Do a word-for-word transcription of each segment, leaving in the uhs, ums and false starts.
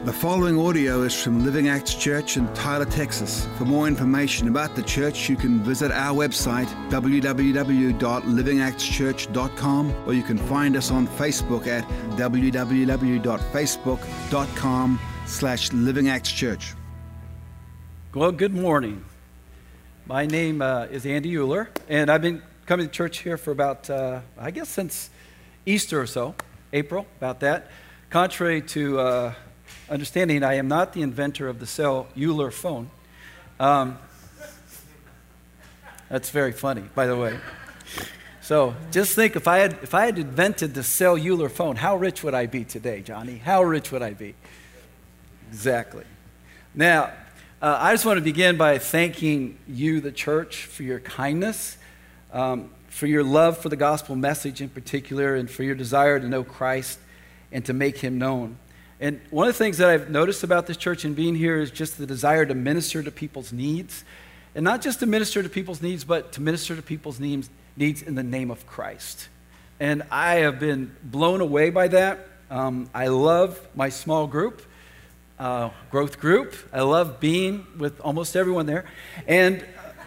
The following audio is from Living Acts Church in Tyler, Texas. For more information about the church, you can visit our website, w w w dot living acts church dot com, or you can find us on Facebook at w w w dot facebook dot com slash living acts church. Well, good morning. My name uh, is Andy Euler, and I've been coming to church here for about, uh, I guess, since Easter or so, April, about that. Contrary to uh, understanding, I am not the inventor of the cellular phone. Um, that's very funny, by the way. So just think, if I had if I had invented the cellular phone, how rich would I be today, Johnny? How rich would I be? Exactly. Now, uh, I just want to begin by thanking you, the church, for your kindness, um, for your love for the gospel message in particular, and for your desire to know Christ and to make him known. And one of the things that I've noticed about this church and being here is just the desire to minister to people's needs. And not just to minister to people's needs, but to minister to people's needs, needs in the name of Christ. And I have been blown away by that. Um, I love my small group, uh, growth group. I love being with almost everyone there. And,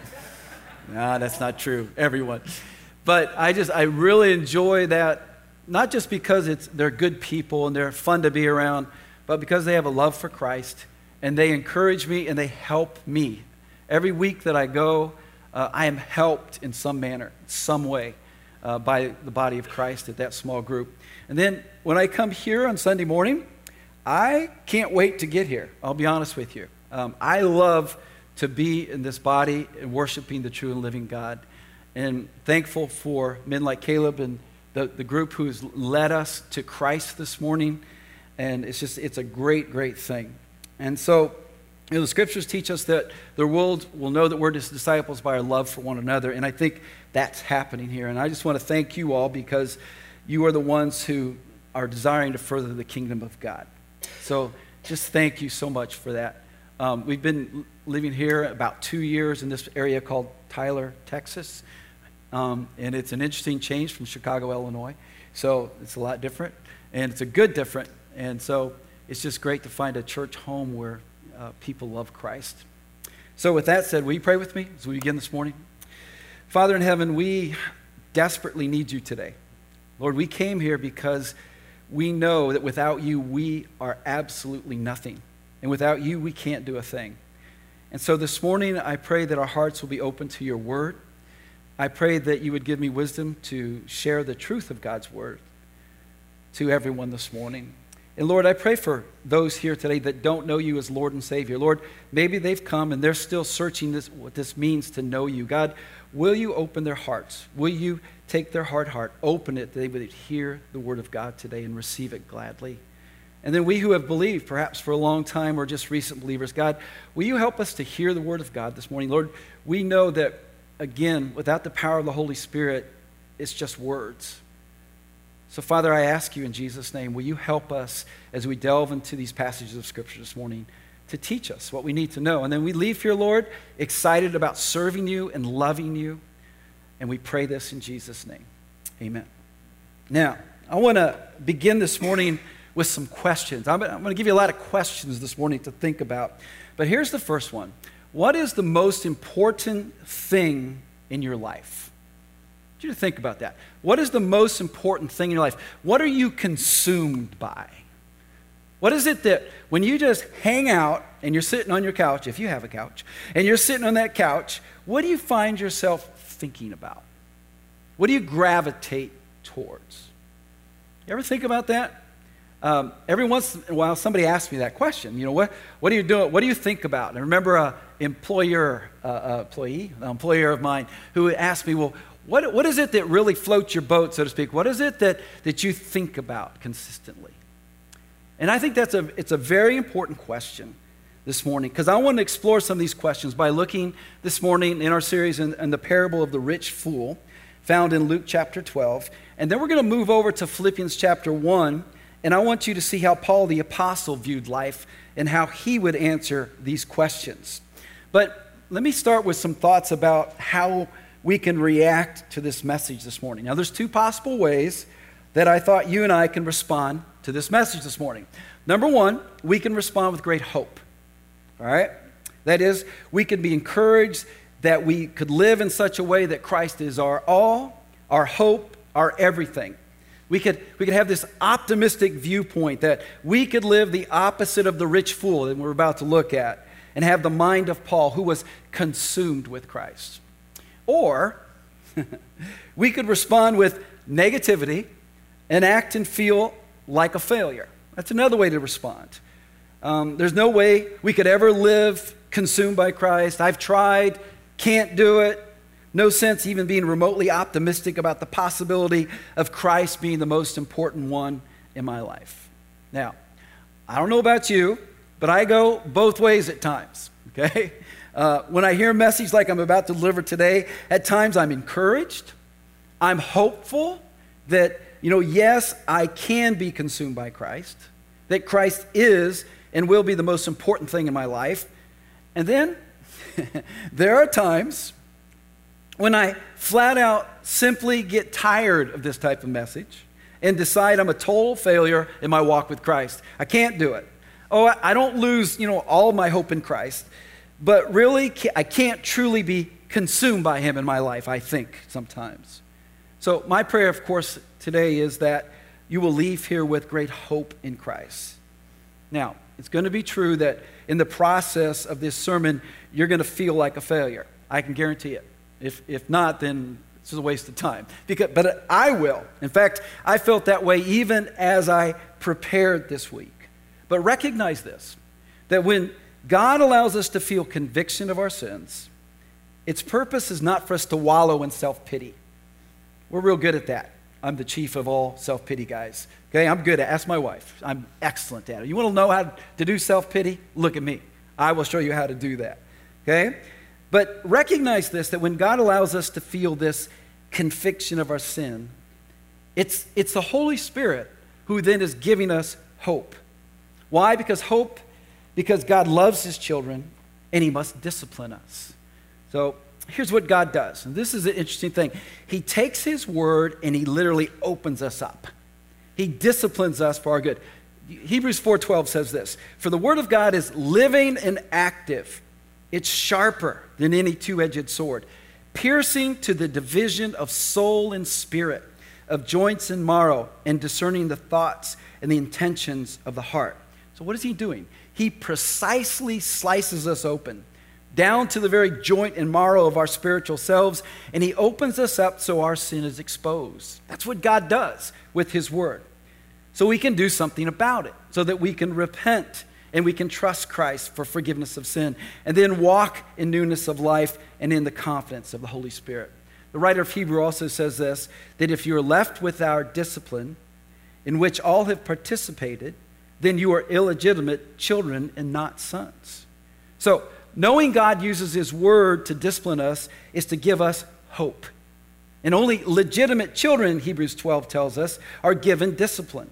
uh, nah, that's not true, everyone. But I just, I really enjoy that. Not just because it's they're good people and they're fun to be around, but because they have a love for Christ and they encourage me and they help me. Every week that I go, uh, I am helped in some manner, some way, uh, by the body of Christ at that small group. And then when I come here on Sunday morning, I can't wait to get here. I'll be honest with you. Um, I love to be in this body and worshiping the true and living God. And thankful for men like Caleb and The, the group who's led us to Christ this morning, and it's just, it's a great, great thing. And so, you know, the scriptures teach us that the world will know that we're his disciples by our love for one another, and I think that's happening here. And I just want to thank you all because you are the ones who are desiring to further the kingdom of God. So just thank you so much for that. Um, we've been living here about two years in this area called Tyler, Texas. Um, and it's an interesting change from Chicago, Illinois. So it's a lot different, and it's a good different. And so it's just great to find a church home where uh, people love Christ. So with that said, will you pray with me as we begin this morning? Father in heaven, we desperately need you today. Lord, we came here because we know that without you, we are absolutely nothing. And without you, we can't do a thing. And so this morning, I pray that our hearts will be open to your word. I pray that you would give me wisdom to share the truth of God's word to everyone this morning. And Lord, I pray for those here today that don't know you as Lord and Savior. Lord, maybe they've come and they're still searching this, what this means to know you. God, will you open their hearts? Will you take their hard heart, open it, that they would hear the word of God today and receive it gladly? And then we who have believed, perhaps for a long time or just recent believers, God, will you help us to hear the word of God this morning? Lord, we know that again, without the power of the Holy Spirit, it's just words. So, Father, I ask you in Jesus' name, will you help us as we delve into these passages of Scripture this morning to teach us what we need to know. And then we leave here, Lord, excited about serving you and loving you. And we pray this in Jesus' name. Amen. Now, I want to begin this morning with some questions. I'm going to give you a lot of questions this morning to think about. But here's the first one. What is the most important thing in your life? I want you to think about that. What is the most important thing in your life? What are you consumed by? What is it that when you just hang out and you're sitting on your couch, if you have a couch, and you're sitting on that couch, what do you find yourself thinking about? What do you gravitate towards? You ever think about that? Um, every once in a while, somebody asks me that question. You know, what what do you do? What do you think about? And I remember a employer, uh, uh, employee, an employer of mine, who asked me, "Well, what what is it that really floats your boat, so to speak? What is it that that you think about consistently?" And I think that's a it's a very important question this morning, because I want to explore some of these questions by looking this morning in our series in, in the parable of the rich fool, found in Luke chapter twelve, and then we're going to move over to Philippians chapter one. And I want you to see how Paul the Apostle viewed life and how he would answer these questions. But let me start with some thoughts about how we can react to this message this morning. Now, there's two possible ways that I thought you and I can respond to this message this morning. Number one, we can respond with great hope. All right? That is, we can be encouraged that we could live in such a way that Christ is our all, our hope, our everything. We could, we could have this optimistic viewpoint that we could live the opposite of the rich fool that we're about to look at and have the mind of Paul, who was consumed with Christ. Or we could respond with negativity and act and feel like a failure. That's another way to respond. Um, there's no way we could ever live consumed by Christ. I've tried, can't do it. No sense even being remotely optimistic about the possibility of Christ being the most important one in my life. Now, I don't know about you, but I go both ways at times, okay? Uh, when I hear a message like I'm about to deliver today, at times I'm encouraged. I'm hopeful that, you know, yes, I can be consumed by Christ, that Christ is and will be the most important thing in my life. And then there are times when I flat out simply get tired of this type of message and decide I'm a total failure in my walk with Christ. I can't do it. Oh, I don't lose, you know, all my hope in Christ, but really I can't truly be consumed by him in my life, I think, sometimes. So my prayer, of course, today is that you will leave here with great hope in Christ. Now, it's going to be true that in the process of this sermon, you're going to feel like a failure. I can guarantee it. If, if not, then it's a waste of time. Because, but I will. In fact, I felt that way even as I prepared this week. But recognize this, that when God allows us to feel conviction of our sins, its purpose is not for us to wallow in self-pity. We're real good at that. I'm the chief of all self-pity guys. Okay, I'm good at it. Ask my wife. I'm excellent at it. You want to know how to do self-pity? Look at me. I will show you how to do that. Okay? But recognize this, that when God allows us to feel this conviction of our sin, it's, it's the Holy Spirit who then is giving us hope. Why? Because hope, because God loves his children and he must discipline us. So here's what God does. And this is an interesting thing. He takes his word and he literally opens us up. He disciplines us for our good. Hebrews four twelve says this, "For the word of God is living and active. It's sharper than any two-edged sword, piercing to the division of soul and spirit, of joints and marrow, and discerning the thoughts and the intentions of the heart." So what is he doing? He precisely slices us open, down to the very joint and marrow of our spiritual selves, and he opens us up so our sin is exposed. That's what God does with his word. So we can do something about it, so that we can repent and we can trust Christ for forgiveness of sin, and then walk in newness of life and in the confidence of the Holy Spirit. The writer of Hebrew also says this, that if you are left with our discipline, in which all have participated, then you are illegitimate children and not sons. So, knowing God uses his word to discipline us is to give us hope. And only legitimate children, Hebrews twelve tells us, are given discipline.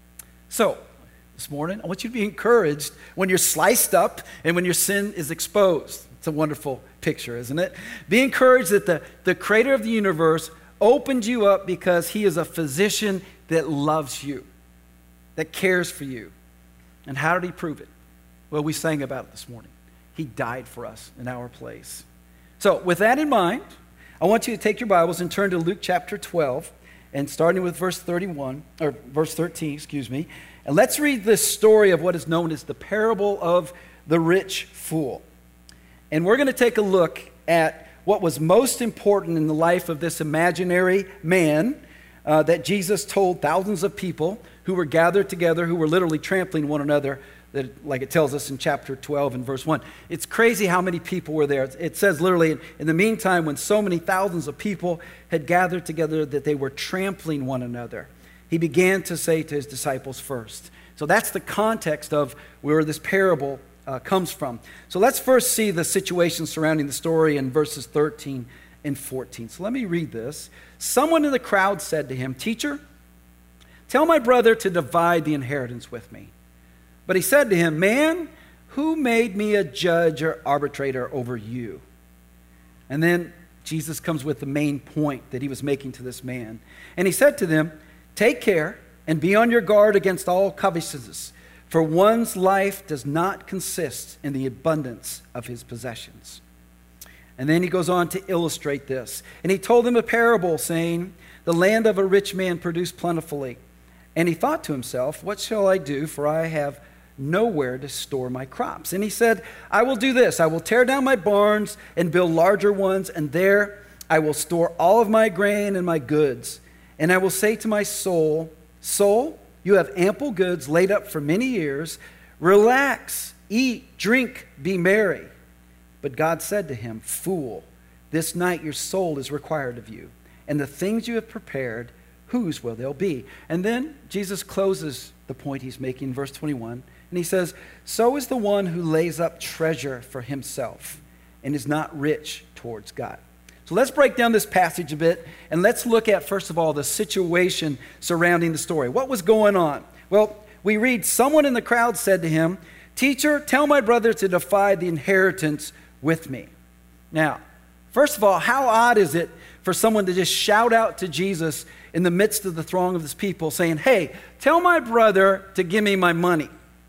So, this morning, I want you to be encouraged when you're sliced up and when your sin is exposed. It's a wonderful picture, isn't it? Be encouraged that the, the creator of the universe opened you up because he is a physician that loves you, that cares for you. And how did he prove it? Well, we sang about it this morning. He died for us in our place. So with that in mind, I want you to take your Bibles and turn to Luke chapter twelve, and starting with verse thirty-one, or verse thirteen, excuse me, and let's read this story of what is known as the parable of the rich fool. And we're going to take a look at what was most important in the life of this imaginary man uh, that Jesus told thousands of people who were gathered together, who were literally trampling one another, that, like it tells us in chapter twelve and verse one. It's crazy how many people were there. It says literally, in the meantime, when so many thousands of people had gathered together that they were trampling one another, he began to say to his disciples first. So that's the context of where this parable uh, comes from. So let's first see the situation surrounding the story in verses thirteen and fourteen. So let me read this. Someone in the crowd said to him, "Teacher, tell my brother to divide the inheritance with me." But he said to him, "Man, who made me a judge or arbitrator over you?" And then Jesus comes with the main point that he was making to this man. And he said to them, "Take care and be on your guard against all covetousness, for one's life does not consist in the abundance of his possessions. And then he goes on to illustrate this. And he told them a parable, saying, the land of a rich man produced plentifully. And he thought to himself, what shall I do, for I have nowhere to store my crops? And he said, I will do this. I will tear down my barns and build larger ones, and there I will store all of my grain and my goods. And I will say to my soul, soul, you have ample goods laid up for many years. Relax, eat, drink, be merry. But God said to him, fool, this night your soul is required of you, and the things you have prepared, whose will they be? And then Jesus closes the point he's making in verse twenty-one, and he says, so is the one who lays up treasure for himself and is not rich towards God. So let's break down this passage a bit, and let's look at, first of all, the situation surrounding the story. What was going on? Well, we read, someone in the crowd said to him, teacher, tell my brother to divide the inheritance with me. Now, first of all, how odd is it for someone to just shout out to Jesus in the midst of the throng of his people saying, hey, tell my brother to give me my money?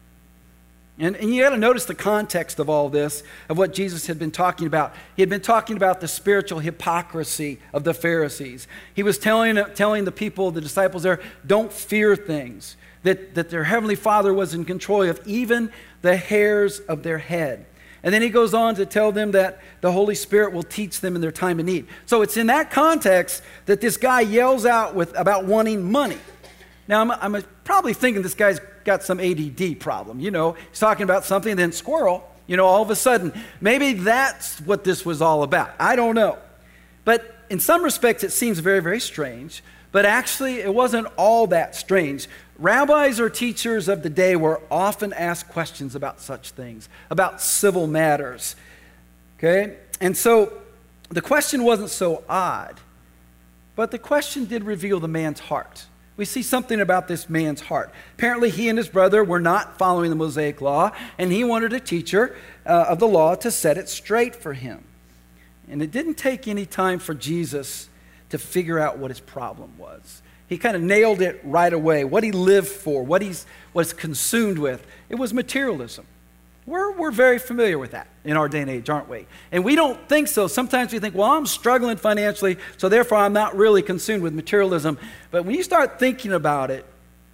And, and you got to notice the context of all this, of what Jesus had been talking about. He had been talking about the spiritual hypocrisy of the Pharisees. He was telling, telling the people, the disciples there, don't fear things, that, that their heavenly Father was in control of even the hairs of their head. And then he goes on to tell them that the Holy Spirit will teach them in their time of need. So it's in that context that this guy yells out with about wanting money. Now, I'm, I'm probably thinking this guy's got some A D D problem. You know, he's talking about something, and then squirrel, you know, all of a sudden. Maybe that's what this was all about. I don't know. But in some respects, it seems very, very strange. But actually, it wasn't all that strange. Rabbis or teachers of the day were often asked questions about such things, about civil matters. Okay? And so the question wasn't so odd, but the question did reveal the man's heart. We see something about this man's heart. Apparently, he and his brother were not following the Mosaic law, and he wanted a teacher uh, of the law to set it straight for him. And it didn't take any time for Jesus to figure out what his problem was. He kind of nailed it right away, what he lived for, what he was consumed with. It was materialism. We're, we're very familiar with that in our day and age, aren't we? And we don't think so. Sometimes we think, well, I'm struggling financially, so therefore I'm not really consumed with materialism. But when you start thinking about it,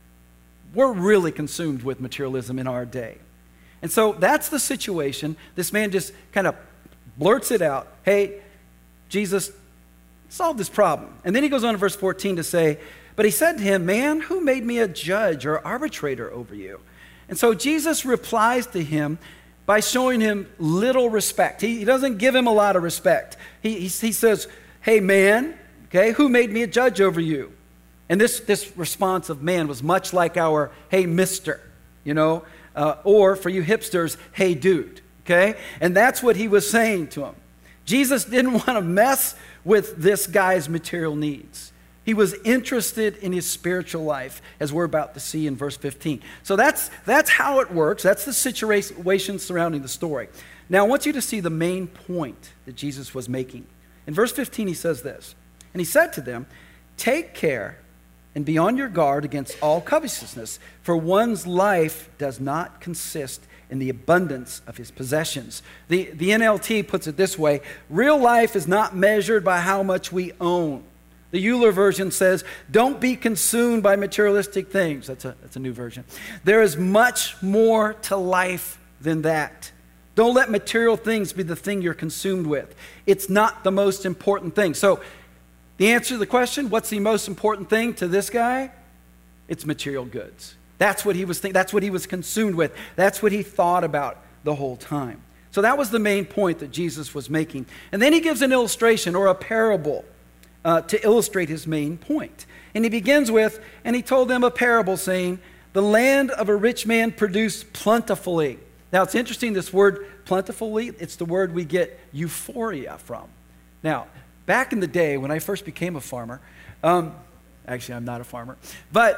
we're really consumed with materialism in our day. And so that's the situation. This man just kind of blurts it out. Hey, Jesus, solve this problem. And then he goes on in verse fourteen to say, but he said to him, man, who made me a judge or arbitrator over you? And so Jesus replies to him by showing him little respect. He, he doesn't give him a lot of respect. He, he, he says, hey, man, okay, who made me a judge over you? And this, this response of man was much like our, hey, mister, you know, uh, or for you hipsters, hey, dude, okay? And that's what he was saying to him. Jesus didn't want to mess with this guy's material needs. He was interested in his spiritual life, as we're about to see in verse fifteen. So that's, that's how it works. That's the situation surrounding the story. Now, I want you to see the main point that Jesus was making. In verse fifteen, he says this, and he said to them, take care and be on your guard against all covetousness, for one's life does not consist in the abundance of his possessions. The, the N L T puts it this way, real life is not measured by how much we own. The Euler version says, don't be consumed by materialistic things. That's a, that's a new version. There is much more to life than that. Don't let material things be the thing you're consumed with. It's not the most important thing. So the answer to the question, what's the most important thing to this guy? It's material goods. That's what he was thinking. That's what he was consumed with. That's what he thought about the whole time. So that was the main point that Jesus was making. And then he gives an illustration or a parable Uh, to illustrate his main point. And he begins with, and he told them a parable saying, the land of a rich man produced plentifully. Now it's interesting, this word plentifully, it's the word we get euphoria from. Now, back in the day when I first became a farmer, um, actually I'm not a farmer, but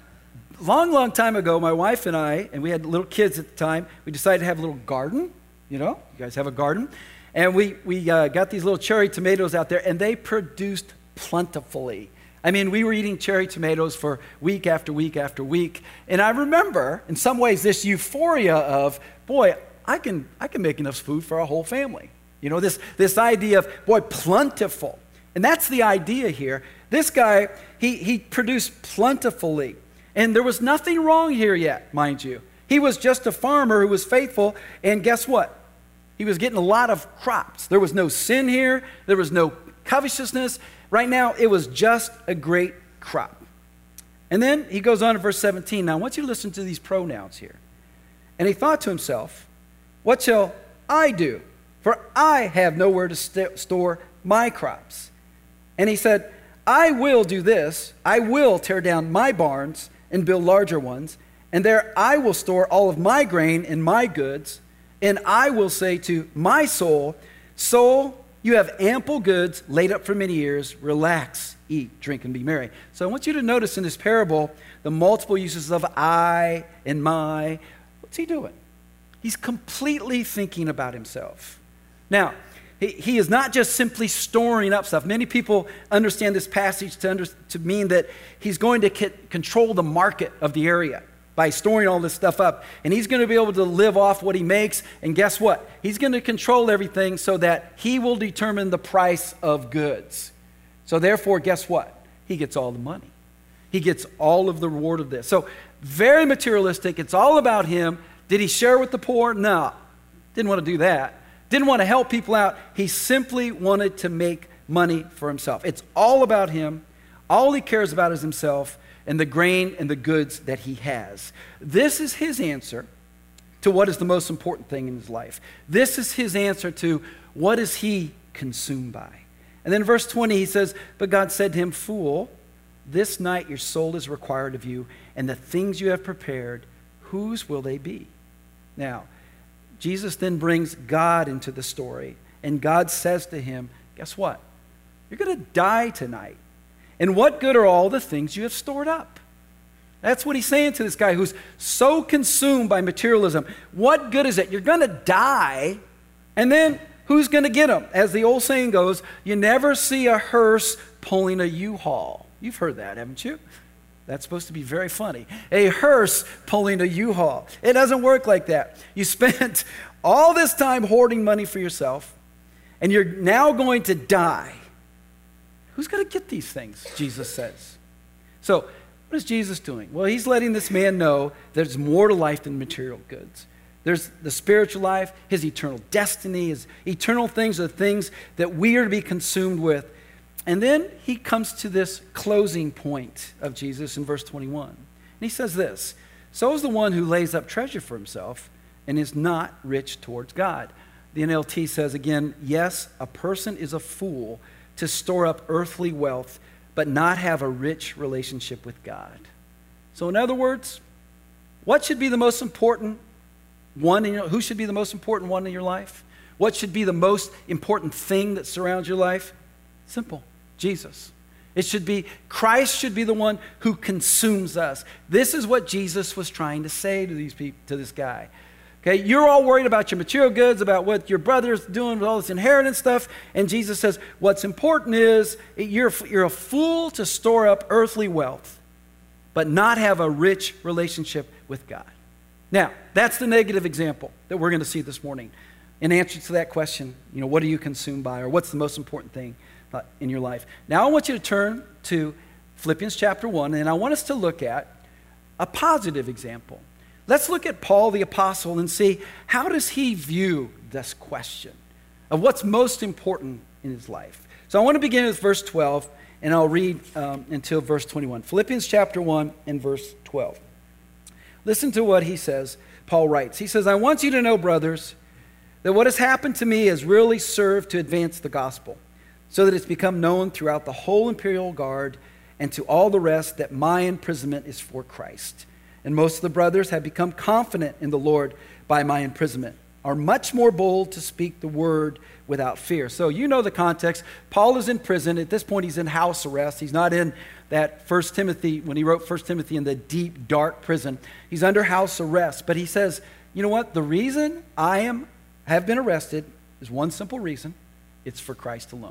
long, long time ago, my wife and I, and we had little kids at the time, we decided to have a little garden. You know, you guys have a garden. And we, we uh, got these little cherry tomatoes out there, and they produced plentifully. I mean, we were eating cherry tomatoes for week after week after week. And I remember, in some ways, this euphoria of, boy, I can I can make enough food for our whole family. You know, this, this idea of, boy, plentiful. And that's the idea here. This guy, he, he produced plentifully. And there was nothing wrong here yet, mind you. He was just a farmer who was faithful. And guess what? He was getting a lot of crops. There was no sin here. There was no covetousness. Right now, it was just a great crop. And then he goes on to verse seventeen. Now, I want you to listen to these pronouns here. And he thought to himself, what shall I do? For I have nowhere to st- store my crops. And he said, I will do this. I will tear down my barns and build larger ones. And there I will store all of my grain and my goods. And I will say to my soul, soul, you have ample goods laid up for many years. Relax, eat, drink, and be merry. So I want you to notice in this parable the multiple uses of I and my. What's he doing? He's completely thinking about himself. Now, he, he is not just simply storing up stuff. Many people understand this passage to, under, to mean that he's going to c- control the market of the area by storing all this stuff up. And he's going to be able to live off what he makes. And guess what? He's going to control everything so that he will determine the price of goods. So therefore, guess what? He gets all the money. He gets all of the reward of this. So very materialistic. It's all about him. Did he share with the poor? No. Didn't want to do that. Didn't want to help people out. He simply wanted to make money for himself. It's all about him. All he cares about is himself and the grain and the goods that he has. This is his answer to what is the most important thing in his life. This is his answer to what is he consumed by. And then in verse twenty, he says, but God said to him, fool, this night your soul is required of you, and the things you have prepared, whose will they be? Now, Jesus then brings God into the story, and God says to him, guess what? You're going to die tonight. And what good are all the things you have stored up? That's what he's saying to this guy who's so consumed by materialism. What good is it? You're going to die, and then who's going to get them? As the old saying goes, you never see a hearse pulling a U-Haul. You've heard that, haven't you? That's supposed to be very funny. A hearse pulling a U-Haul. It doesn't work like that. You spent all this time hoarding money for yourself, and you're now going to die. Who's going to get these things, Jesus says. So, what is Jesus doing? Well, he's letting this man know there's more to life than material goods. There's the spiritual life, his eternal destiny, his eternal things are the things that we are to be consumed with. And then he comes to this closing point of Jesus in verse twenty-one. And he says this, so is the one who lays up treasure for himself and is not rich towards God. The N L T says again, yes, a person is a fool to store up earthly wealth, but not have a rich relationship with God. So in other words, what should be the most important one in your, who should be the most important one in your life? What should be the most important thing that surrounds your life? Simple. Jesus. It should be, Christ should be the one who consumes us. This is what Jesus was trying to say to these people, to this guy. Okay, you're all worried about your material goods, about what your brother's doing with all this inheritance stuff, and Jesus says, what's important is you're, you're a fool to store up earthly wealth, but not have a rich relationship with God. Now, that's the negative example that we're going to see this morning. In answer to that question, you know, what are you consumed by, or what's the most important thing in your life? Now I want you to turn to Philippians chapter one, and I want us to look at a positive example. Let's look at Paul the apostle and see how does he view this question of what's most important in his life. So I want to begin with verse twelve, and I'll read um, until verse twenty-one. Philippians chapter one and verse twelve. Listen to what he says. Paul writes, he says, I want you to know, brothers, that what has happened to me has really served to advance the gospel, so that it's become known throughout the whole imperial guard and to all the rest that my imprisonment is for Christ. And most of the brothers have become confident in the Lord by my imprisonment, are much more bold to speak the word without fear. So you know the context. Paul is in prison. At this point, he's in house arrest. He's not in that First Timothy, when he wrote First Timothy, in the deep, dark prison. He's under house arrest. But he says, you know what? The reason I am have been arrested is one simple reason. It's for Christ alone.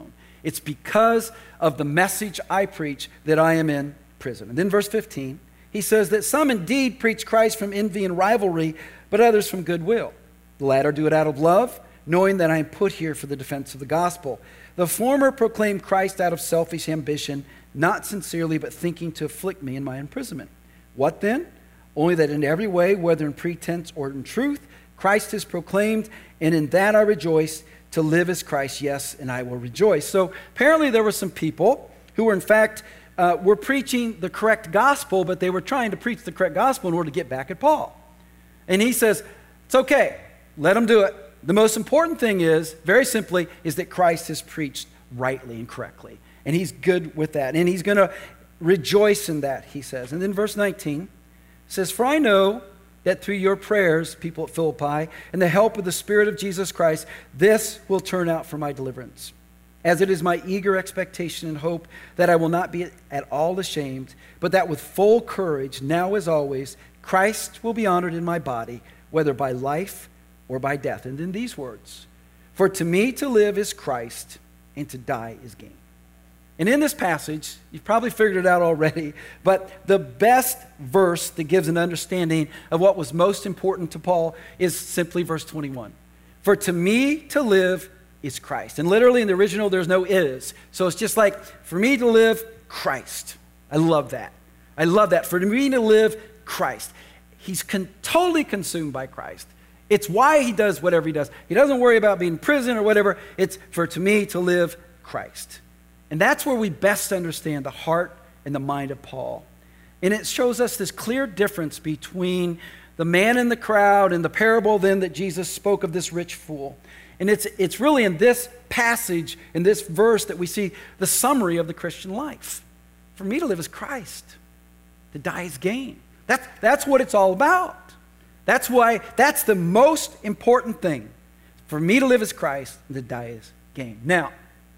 It's because of the message I preach that I am in prison. And then verse fifteen, he says that some indeed preach Christ from envy and rivalry, but others from goodwill. The latter do it out of love, knowing that I am put here for the defense of the gospel. The former proclaim Christ out of selfish ambition, not sincerely, but thinking to afflict me in my imprisonment. What then? Only that in every way, whether in pretense or in truth, Christ is proclaimed, and in that I rejoice. To live as Christ, yes, and I will rejoice. So apparently there were some people who were in fact uh, were preaching the correct gospel, but they were trying to preach the correct gospel in order to get back at Paul. And he says, it's okay, let them do it. The most important thing is, very simply, is that Christ is preached rightly and correctly. And he's good with that. And he's going to rejoice in that, he says. And then verse nineteen says, for I know that through your prayers, people at Philippi, and the help of the Spirit of Jesus Christ, this will turn out for my deliverance. As it is my eager expectation and hope that I will not be at all ashamed, but that with full courage, now as always, Christ will be honored in my body, whether by life or by death. And in these words, for to me to live is Christ, and to die is gain. And in this passage, you've probably figured it out already, but the best verse that gives an understanding of what was most important to Paul is simply verse twenty-one. For to me to live is Christ. And literally in the original, there's no is. So it's just like, for me to live, Christ. I love that. I love that. For me to live, Christ. He's con- totally consumed by Christ. It's why he does whatever he does. He doesn't worry about being in prison or whatever. It's for to me to live, Christ. And that's where we best understand the heart and the mind of Paul. And it shows us this clear difference between the man in the crowd and the parable then that Jesus spoke of this rich fool. And it's, it's really in this passage, in this verse, that we see the summary of the Christian life. For me to live is Christ. To die is gain. That's, that's what it's all about. That's why, that's the most important thing. For me to live is Christ, and to die is gain. Now,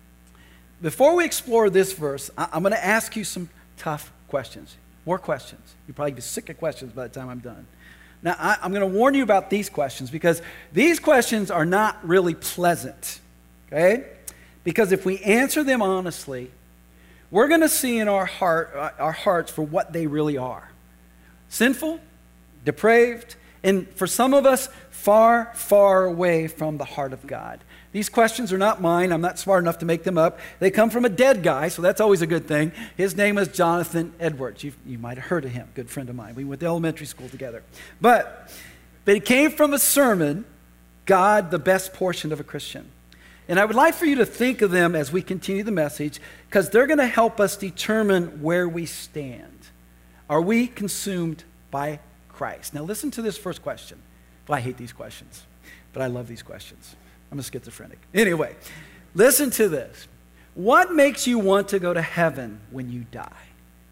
before we explore this verse, I'm going to ask you some tough questions. More questions. You'll probably be sick of questions by the time I'm done. Now, I'm going to warn you about these questions because these questions are not really pleasant. Okay? Because if we answer them honestly, we're going to see in our heart, our hearts for what they really are. Sinful, depraved, and for some of us, far, far away from the heart of God. These questions are not mine. I'm not smart enough to make them up. They come from a dead guy, so that's always a good thing. His name is Jonathan Edwards. You've, you might have heard of him, good friend of mine. We went to elementary school together. But, but it came from a sermon, God, the best portion of a Christian. And I would like for you to think of them as we continue the message, because they're going to help us determine where we stand. Are we consumed by Christ? Now listen to this first question. Well, I hate these questions, but I love these questions. I'm a schizophrenic. Anyway, listen to this. What makes you want to go to heaven when you die? I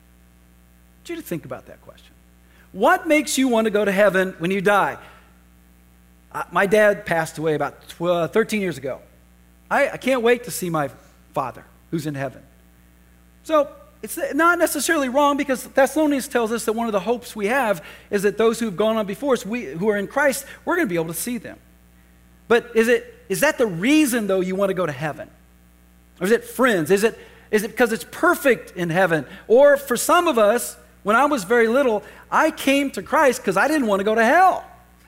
want you to think about that question. What makes you want to go to heaven when you die? Uh, my dad passed away about twelve, thirteen years ago. I, I can't wait to see my father who's in heaven. So it's not necessarily wrong, because Thessalonians tells us that one of the hopes we have is that those who've gone on before us, we, who are in Christ, we're going to be able to see them. But is it is that the reason, though, you want to go to heaven? Or is it friends? Is it is it because it's perfect in heaven? Or for some of us, when I was very little, I came to Christ because I didn't want to go to hell.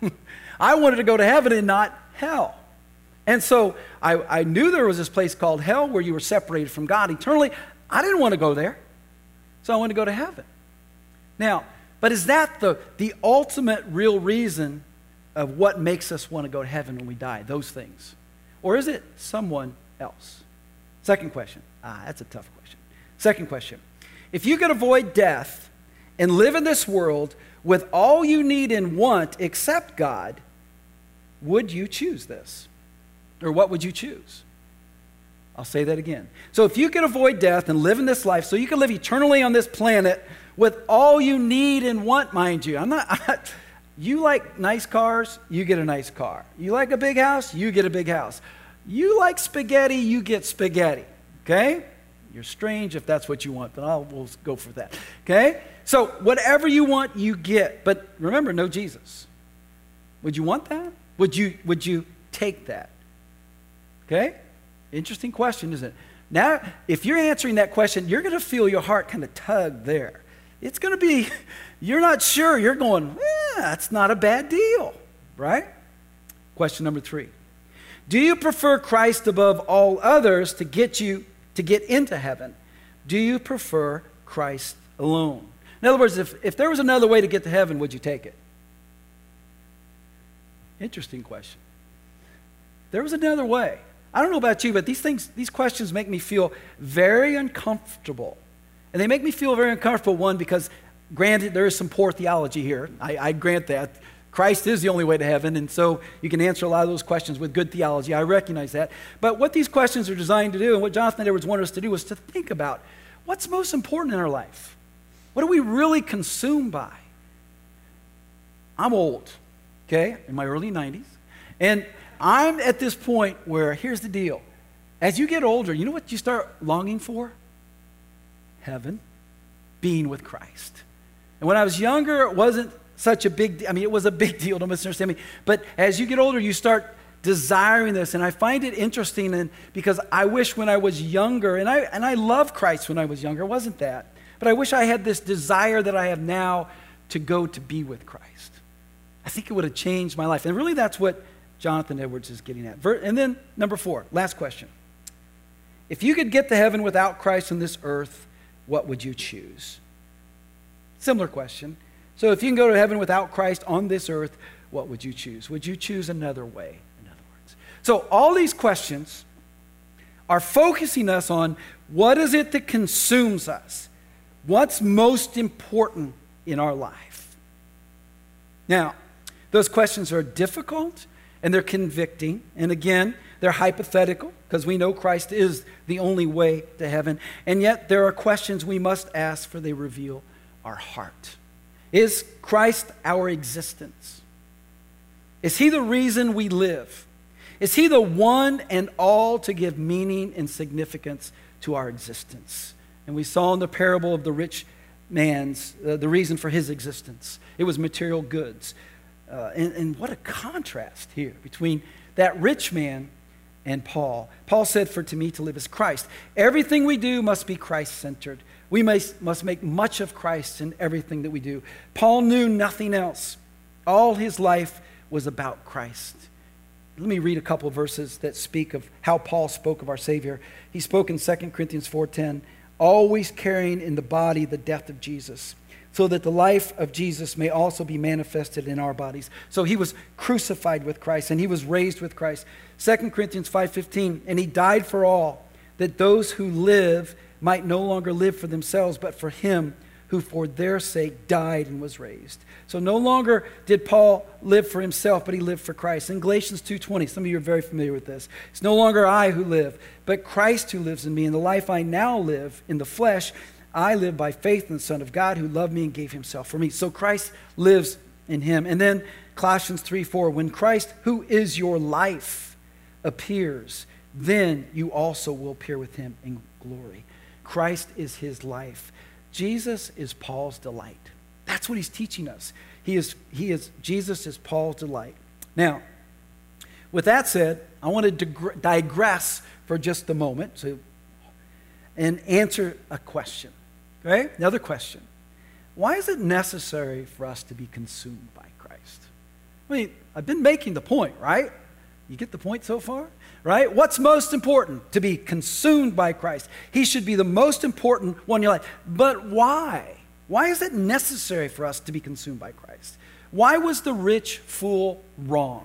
I wanted to go to heaven and not hell. And so I, I knew there was this place called hell where you were separated from God eternally. I didn't want to go there. So I wanted to go to heaven. Now, but is that the, the ultimate real reason of what makes us want to go to heaven when we die, those things? Or is it someone else? Second question. Ah, that's a tough question. Second question. If you could avoid death and live in this world with all you need and want except God, would you choose this? Or what would you choose? I'll say that again. So if you could avoid death and live in this life, so you can live eternally on this planet with all you need and want, mind you. I'm not... I'm not You like nice cars, you get a nice car. You like a big house, you get a big house. You like spaghetti, you get spaghetti. Okay? You're strange if that's what you want, but I'll we'll go for that. Okay? So whatever you want, you get. But remember, no Jesus. Would you want that? Would you would you take that? Okay? Interesting question, isn't it? Now, if you're answering that question, you're going to feel your heart kind of tug there. It's going to be, you're not sure. You're going, eh, that's not a bad deal, right? Question number three. Do you prefer Christ above all others to get you to get into heaven? Do you prefer Christ alone? In other words, if, if there was another way to get to heaven, would you take it? Interesting question. There was another way. I don't know about you, but these things, these questions make me feel very uncomfortable. And they make me feel very uncomfortable, one, because granted, there is some poor theology here. I, I grant that. Christ is the only way to heaven, and so you can answer a lot of those questions with good theology. I recognize that. But what these questions are designed to do, and what Jonathan Edwards wanted us to do, was to think about what's most important in our life. What are we really consumed by? I'm old, okay, in my early nineties, and I'm at this point where, here's the deal. As you get older, you know what you start longing for? Heaven, being with Christ. And when I was younger, it wasn't such a big deal. I mean, it was a big deal, don't misunderstand me. But as you get older, you start desiring this. And I find it interesting and because I wish when I was younger, and I, and I loved Christ when I was younger, it wasn't that. But I wish I had this desire that I have now to go to be with Christ. I think it would have changed my life. And really that's what Jonathan Edwards is getting at. And then number four, last question. If you could get to heaven without Christ on this earth, what would you choose? Similar question. So if you can go to heaven without Christ on this earth, what would you choose? Would you choose another way, in other words? So all these questions are focusing us on what is it that consumes us? What's most important in our life? Now, those questions are difficult and they're convicting. And again, they're hypothetical because we know Christ is the only way to heaven. And yet there are questions we must ask, for they reveal our heart. Is Christ our existence? Is he the reason we live? Is he the one and all to give meaning and significance to our existence? And we saw in the parable of the rich man's, uh, the reason for his existence. It was material goods. Uh, and, and what a contrast here between that rich man and Paul. Paul said, for to me to live is Christ. Everything we do must be Christ-centered. We must, must make much of Christ in everything that we do. Paul knew nothing else. All his life was about Christ. Let me read a couple of verses that speak of how Paul spoke of our Savior. He spoke in Second Corinthians four ten, always carrying in the body the death of Jesus, so that the life of Jesus may also be manifested in our bodies. So he was crucified with Christ, and he was raised with Christ. Second Corinthians five fifteen, and he died for all, that those who live might no longer live for themselves, but for him who for their sake died and was raised. So no longer did Paul live for himself, but he lived for Christ. In Galatians two twenty, some of you are very familiar with this. It's no longer I who live, but Christ who lives in me. And the life I now live in the flesh, I live by faith in the Son of God who loved me and gave himself for me. So Christ lives in him. And then Colossians three four, when Christ, who is your life, appears, then you also will appear with him in glory. Christ is his life. Jesus is Paul's delight. That's what he's teaching us. He is, he is, Jesus is Paul's delight. Now, with that said, I want to dig- digress for just a moment so, and answer a question. Okay? Another question. Why is it necessary for us to be consumed by Christ? I mean, I've been making the point, right? You get the point so far? Right? What's most important? To be consumed by Christ. He should be the most important one in your life. But why? Why is it necessary for us to be consumed by Christ? Why was the rich fool wrong?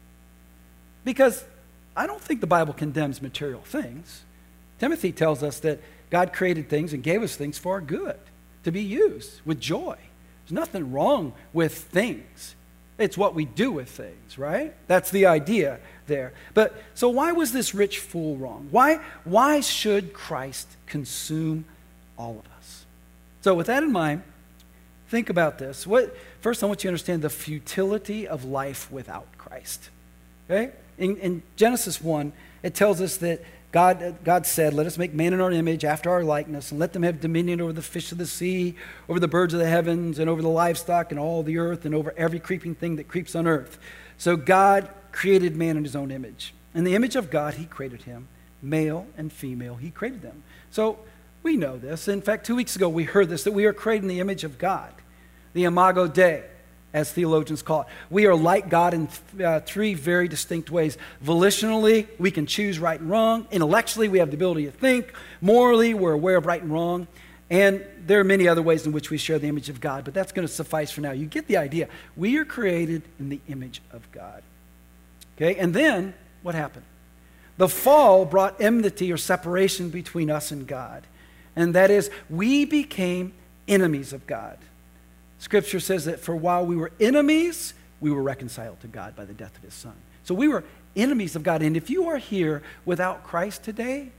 Because I don't think the Bible condemns material things. Timothy tells us that God created things and gave us things for our good, to be used with joy. There's nothing wrong with things. It's what we do with things, right? That's the idea there. But so why was this rich fool wrong? Why, why should Christ consume all of us? So with that in mind, think about this. What, first, I want you to understand the futility of life without Christ. Okay? In, in Genesis one, it tells us that God, God said, let us make man in our image, after our likeness, and let them have dominion over the fish of the sea, over the birds of the heavens, and over the livestock and all the earth, and over every creeping thing that creeps on earth. So God created man in his own image. In the image of God, he created him. male and female, he created them. So we know this. In fact, two weeks ago we heard this, that we are created in the image of God, the imago Dei, as theologians call it. We are like God in uh, three very distinct ways. Volitionally, we can choose right and wrong. Intellectually, we have the ability to think. Morally, we're aware of right and wrong. And there are many other ways in which we share the image of God, but that's going to suffice for now. You get the idea. We are created in the image of God. Okay, and then what happened? The fall brought enmity or separation between us and God. And that is, we became enemies of God. Scripture says that for while we were enemies, we were reconciled to God by the death of his Son. So we were enemies of God. And if you are here without Christ today,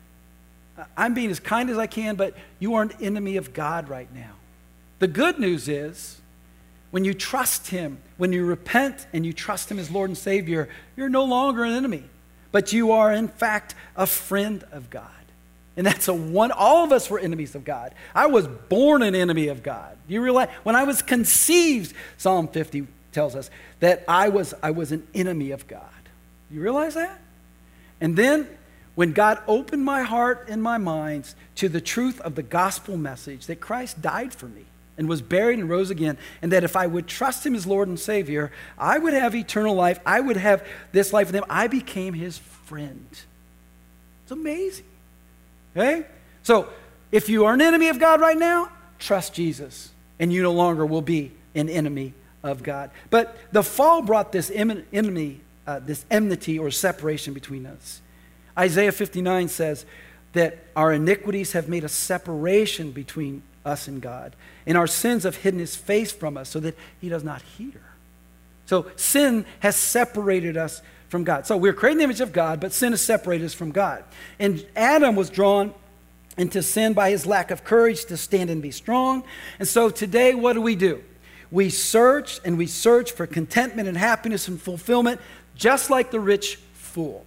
I'm being as kind as I can, but you are an enemy of God right now. The good news is, when you trust him, when you repent and you trust him as Lord and Savior, you're no longer an enemy, but you are in fact a friend of God. And that's a one, all of us were enemies of God. I was born an enemy of God. Do you realize? When I was conceived, Psalm fifty tells us that I was, I was an enemy of God. You realize that? And then when God opened my heart and my minds to the truth of the gospel message that Christ died for me and was buried and rose again, and that if I would trust him as Lord and Savior, I would have eternal life. I would have this life with him. I became his friend. It's amazing. Okay? So, if you are an enemy of God right now, trust Jesus, and you no longer will be an enemy of God. But the fall brought this enemy, uh, this enmity or separation between us. Isaiah fifty-nine says that our iniquities have made a separation between us and God, and our sins have hidden his face from us so that he does not hear. So sin has separated us from God. So we're created in the image of God, but sin has separated us from God. And Adam was drawn into sin by his lack of courage to stand and be strong. And so today, what do we do? We search and we search for contentment and happiness and fulfillment, just like the rich fool.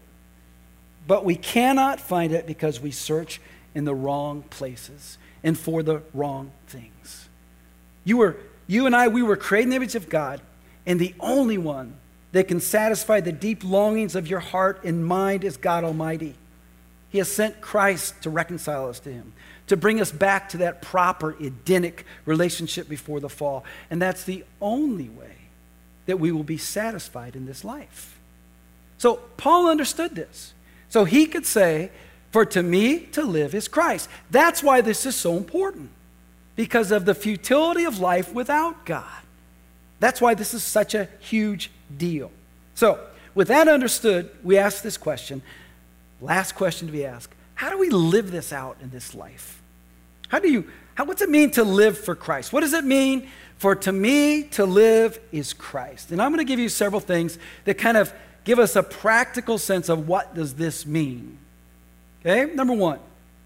But we cannot find it because we search in the wrong places and for the wrong things. You were, you and I, we were created in the image of God, and the only one that can satisfy the deep longings of your heart and mind is God Almighty. He has sent Christ to reconcile us to him, to bring us back to that proper Edenic relationship before the fall. And that's the only way that we will be satisfied in this life. So Paul understood this. So he could say, for to me to live is Christ. That's why this is so important, because of the futility of life without God. That's why this is such a huge deal. So, with that understood, we ask this question. Last question to be asked. How do we live this out in this life? How do you, how, what's it mean to live for Christ? What does it mean for to me to live is Christ? And I'm going to give you several things that kind of give us a practical sense of what does this mean. Okay, number one,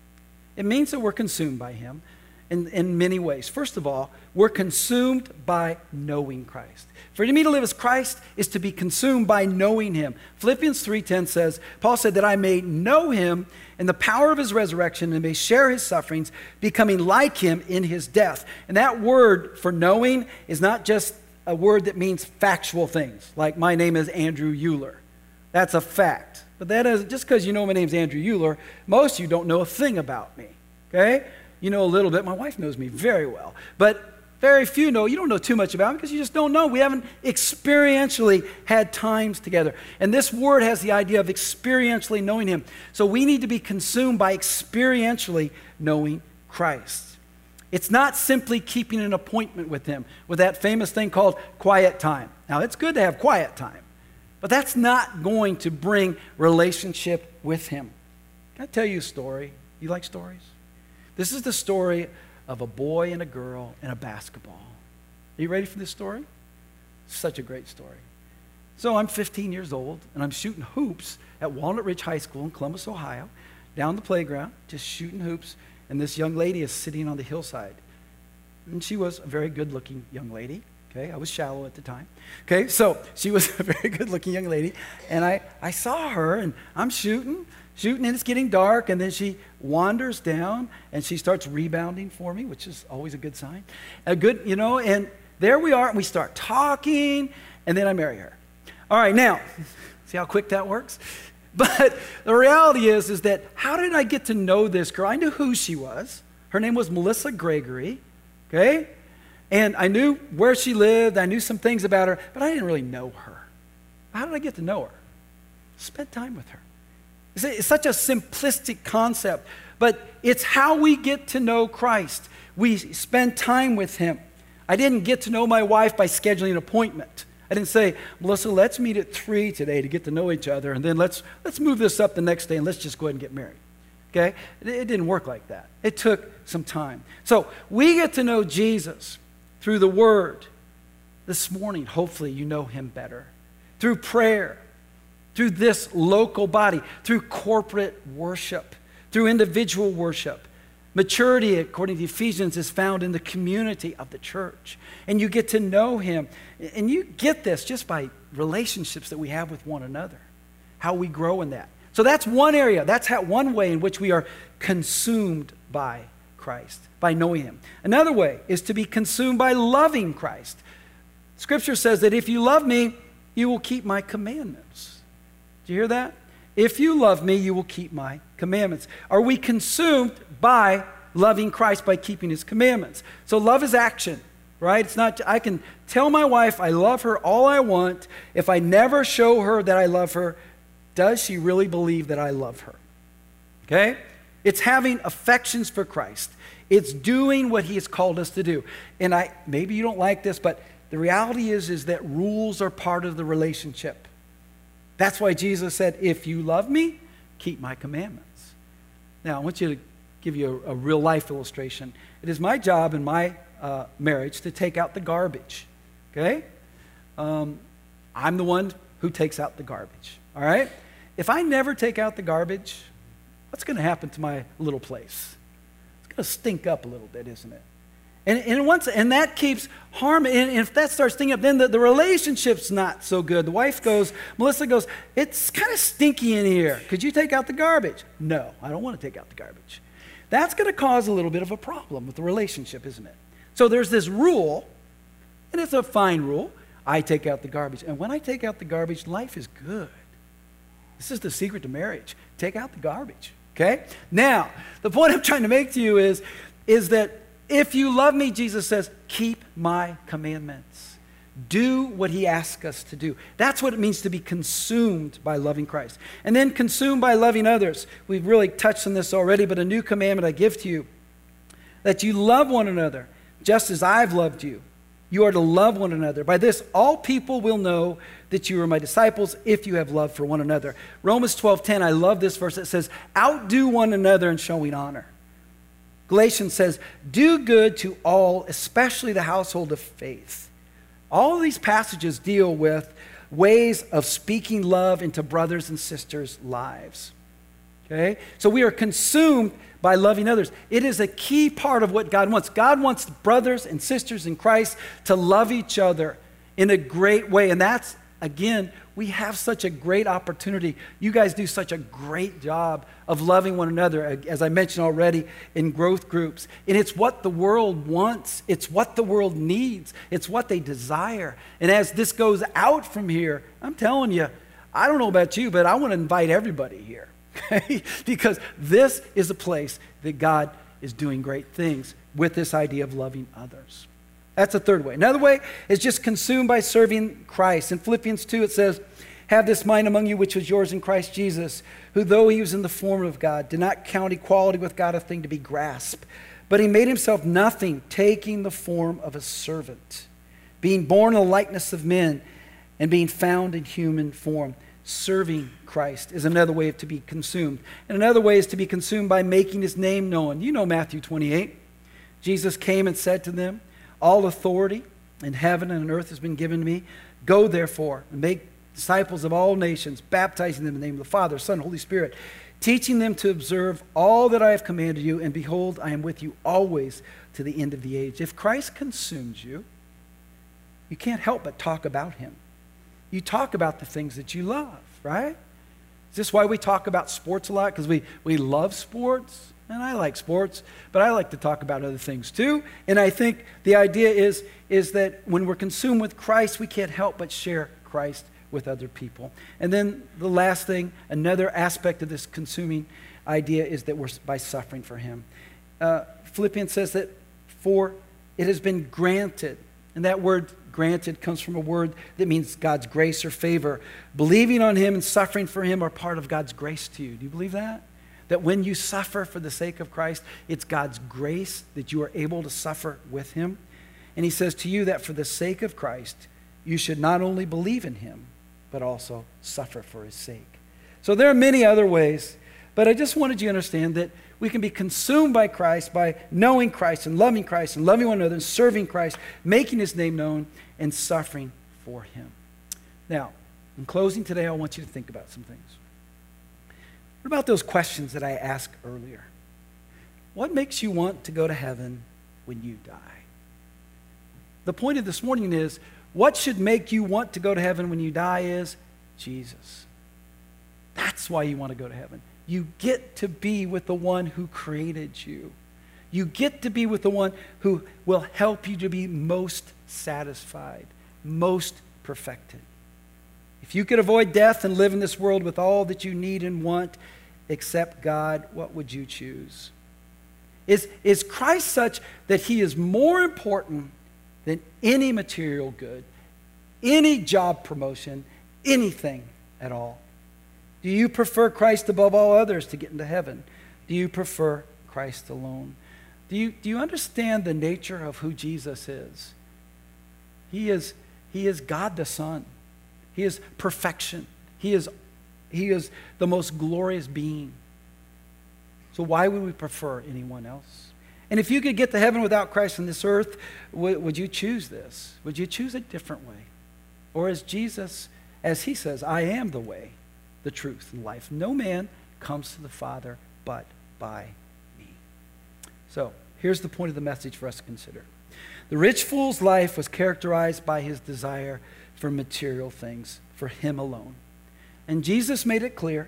it means that we're consumed by him in, in many ways. First of all, we're consumed by knowing Christ. For me to live as Christ is to be consumed by knowing him. Philippians three ten says, Paul said that I may know him in the power of his resurrection and may share his sufferings, becoming like him in his death. And that word for knowing is not just a word that means factual things, like my name is Andrew Euler. That's a fact. But that is, just because you know my name's Andrew Euler, most of you don't know a thing about me. Okay? You know a little bit. My wife knows me very well. But very few know. You don't know too much about me because you just don't know. We haven't experientially had times together. And this word has the idea of experientially knowing him. So we need to be consumed by experientially knowing Christ. It's not simply keeping an appointment with him with that famous thing called quiet time. Now, it's good to have quiet time, but that's not going to bring relationship with him. Can I tell you a story? You like stories? This is the story of a boy and a girl and a basketball. Are you ready for this story? Such a great story. So I'm fifteen years old, and I'm shooting hoops at Walnut Ridge High School in Columbus, Ohio, down the playground, just shooting hoops, and this young lady is sitting on the hillside. And she was a very good-looking young lady. Okay, I was shallow at the time. Okay, so she was a very good-looking young lady, and I, I saw her, and I'm shooting, shooting, and it's getting dark, and then she wanders down, and she starts rebounding for me, which is always a good sign. A good, you know, and there we are, and we start talking, and then I marry her. All right, now, see how quick that works? But the reality is, is that how did I get to know this girl? I knew who she was. Her name was Melissa Gregory, okay? And I knew where she lived. I knew some things about her, but I didn't really know her. How did I get to know her? Spend time with her. It's such a simplistic concept, but it's how we get to know Christ. We spend time with him. I didn't get to know my wife by scheduling an appointment. I didn't say, Melissa, let's meet at three today to get to know each other, and then let's let's move this up the next day and let's just go ahead and get married. Okay? It, it didn't work like that. It took some time. So we get to know Jesus through the Word. This morning, hopefully you know him better. Through prayer, through this local body, through corporate worship, through individual worship. Maturity, according to Ephesians, is found in the community of the church. And you get to know him. And you get this just by relationships that we have with one another, how we grow in that. So that's one area. That's how, one way in which we are consumed by Christ, by knowing him. Another way is to be consumed by loving Christ. Scripture says that if you love me, you will keep my commandments. Do you hear that? If you love me, you will keep my commandments. Are we consumed by loving Christ, by keeping his commandments? So love is action, right? It's not, I can tell my wife I love her all I want. If I never show her that I love her, does she really believe that I love her? Okay? It's having affections for Christ. It's doing what he has called us to do. And I maybe you don't like this, but the reality is, is that rules are part of the relationship. That's why Jesus said, if you love me, keep my commandments. Now, I want you to give you a, a real life illustration. It is my job in my uh, marriage to take out the garbage, okay? Um, I'm the one who takes out the garbage, all right? If I never take out the garbage, what's going to happen to my little place? It's going to stink up a little bit, isn't it? And, and once and that keeps harm, and if that starts stinking up, then the, the relationship's not so good. The wife goes, Melissa goes, it's kind of stinky in here. Could you take out the garbage? No, I don't want to take out the garbage. That's going to cause a little bit of a problem with the relationship, isn't it? So there's this rule, and it's a fine rule. I take out the garbage. And when I take out the garbage, life is good. This is the secret to marriage. Take out the garbage, okay? Now, the point I'm trying to make to you is, is that if you love me, Jesus says, keep my commandments. Do what he asks us to do. That's what it means to be consumed by loving Christ. And then consumed by loving others. We've really touched on this already, but a new commandment I give to you, that you love one another just as I've loved you. You are to love one another. By this, all people will know that you are my disciples if you have love for one another. Romans twelve ten, I love this verse. It says, outdo one another in showing honor. Galatians says, do good to all, especially the household of faith. All of these passages deal with ways of speaking love into brothers and sisters' lives. Okay? So we are consumed by loving others. It is a key part of what God wants. God wants brothers and sisters in Christ to love each other in a great way. And that's, again, we have such a great opportunity. You guys do such a great job of loving one another, as I mentioned already, in growth groups. And it's what the world wants. It's what the world needs. It's what they desire. And as this goes out from here, I'm telling you, I don't know about you, but I want to invite everybody here. Okay? Because this is a place that God is doing great things with this idea of loving others. That's the third way. Another way is just consumed by serving Christ. In Philippians two, it says, have this mind among you which was yours in Christ Jesus, who though he was in the form of God, did not count equality with God a thing to be grasped, but he made himself nothing, taking the form of a servant, being born in the likeness of men, and being found in human form. Serving Christ is another way to be consumed. And another way is to be consumed by making his name known. You know Matthew twenty-eight. Jesus came and said to them, all authority in heaven and on earth has been given to me. Go therefore and make disciples of all nations, baptizing them in the name of the Father, Son, and Holy Spirit, teaching them to observe all that I have commanded you, and behold, I am with you always to the end of the age. If Christ consumes you, you can't help but talk about him. You talk about the things that you love, right? Is this why we talk about sports a lot? Because we, we love sports? And I like sports, but I like to talk about other things too. And I think the idea is, is that when we're consumed with Christ, we can't help but share Christ with other people. And then the last thing, another aspect of this consuming idea is that we're by suffering for him. Uh, Philippians says that for it has been granted, and that word granted comes from a word that means God's grace or favor. Believing on him and suffering for him are part of God's grace to you. Do you believe that? That when you suffer for the sake of Christ, it's God's grace that you are able to suffer with him. And he says to you that for the sake of Christ, you should not only believe in him, but also suffer for his sake. So there are many other ways, but I just wanted you to understand that we can be consumed by Christ by knowing Christ and loving Christ and loving one another and serving Christ, making his name known and suffering for him. Now, in closing today, I want you to think about some things. What about those questions that I asked earlier? What makes you want to go to heaven when you die? The point of this morning is, what should make you want to go to heaven when you die is Jesus. That's why you want to go to heaven. You get to be with the one who created you. You get to be with the one who will help you to be most satisfied, most perfected. If you could avoid death and live in this world with all that you need and want except God, what would you choose? Is, is Christ such that he is more important than any material good, any job promotion, anything at all? Do you prefer Christ above all others to get into heaven? Do you prefer Christ alone? Do you, do you understand the nature of who Jesus is? He is, he is God the Son. He is perfection. He is, he is the most glorious being. So why would we prefer anyone else? And if you could get to heaven without Christ on this earth, would, would you choose this? Would you choose a different way? Or as Jesus, as he says, I am the way, the truth, and life. No man comes to the Father but by me. So here's the point of the message for us to consider. The rich fool's life was characterized by his desire for material things, for him alone. And Jesus made it clear,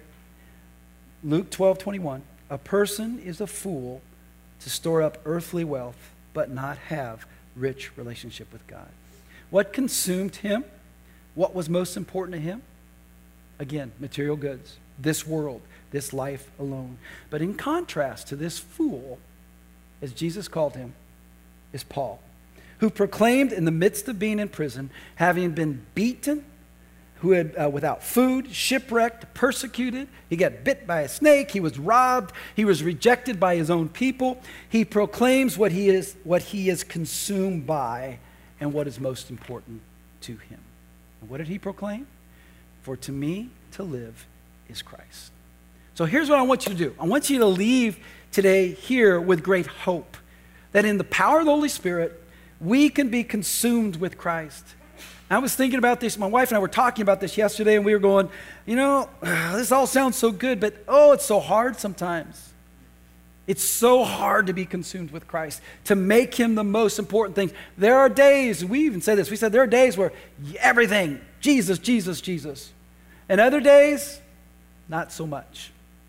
Luke twelve twenty-one, a person is a fool to store up earthly wealth but not have rich relationship with God. What consumed him? What was most important to him? Again, material goods, this world, this life alone. But in contrast to this fool, as Jesus called him, is Paul, who proclaimed in the midst of being in prison, having been beaten, who had uh, without food, shipwrecked, persecuted. He got bit by a snake. He was robbed. He was rejected by his own people. He proclaims what he is, what he is consumed by, and what is most important to him. And what did he proclaim? For to me to live is Christ. So here's what I want you to do. I want you to leave today here with great hope that in the power of the Holy Spirit, we can be consumed with Christ. I was thinking about this. My wife and I were talking about this yesterday, and we were going, you know, this all sounds so good, but oh, it's so hard sometimes. It's so hard to be consumed with Christ, to make him the most important thing. There are days, we even said this, we said there are days where everything, Jesus, Jesus, Jesus. And other days, not so much.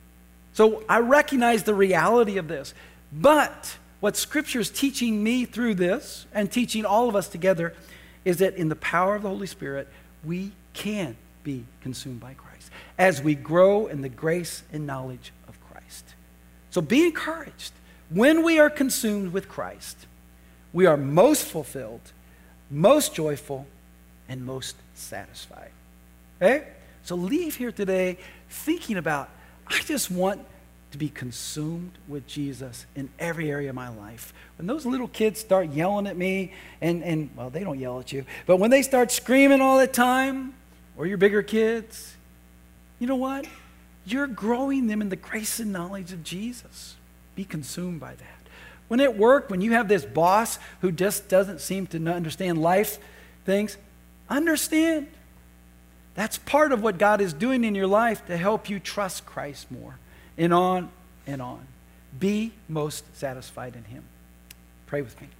So I recognize the reality of this. But what Scripture is teaching me through this, and teaching all of us together, is that in the power of the Holy Spirit, we can be consumed by Christ as we grow in the grace and knowledge of Christ. So be encouraged. When we are consumed with Christ, we are most fulfilled, most joyful, and most satisfied. Okay? So leave here today thinking about, I just want to be consumed with Jesus in every area of my life. When those little kids start yelling at me, and, and well, they don't yell at you, but when they start screaming all the time, or your bigger kids, you know what? You're growing them in the grace and knowledge of Jesus. Be consumed by that. When at work, when you have this boss who just doesn't seem to understand life things, understand. That's part of what God is doing in your life to help you trust Christ more. And on and on. Be most satisfied in him. Pray with me.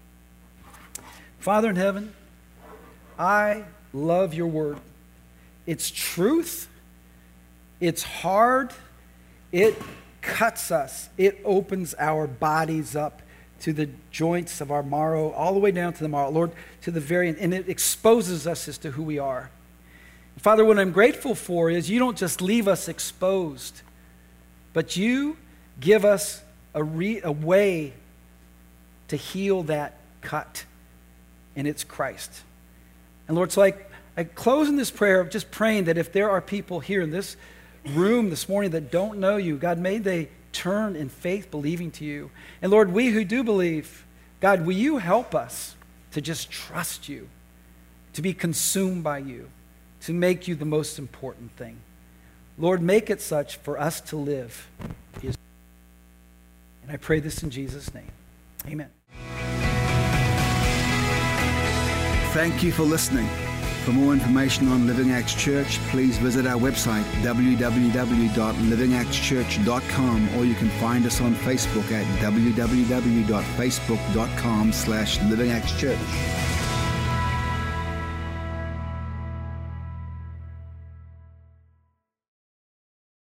Father in heaven, I love your word. It's truth. It's hard. It cuts us. It opens our bodies up to the joints of our marrow, all the way down to the marrow, Lord, to the very end. And it exposes us as to who we are. Father, what I'm grateful for is you don't just leave us exposed, but you give us a, re- a way to heal that cut, and it's Christ. And Lord, so I, I close in this prayer of just praying that if there are people here in this room this morning that don't know you, God, may they turn in faith, believing to you. And Lord, we who do believe, God, will you help us to just trust you, to be consumed by you, to make you the most important thing. Lord, make it such for us to live. And I pray this in Jesus' name. Amen. Thank you for listening. For more information on Living Acts Church, please visit our website, w w w dot living acts church dot com, or you can find us on Facebook at w w w dot facebook dot com slash living acts church.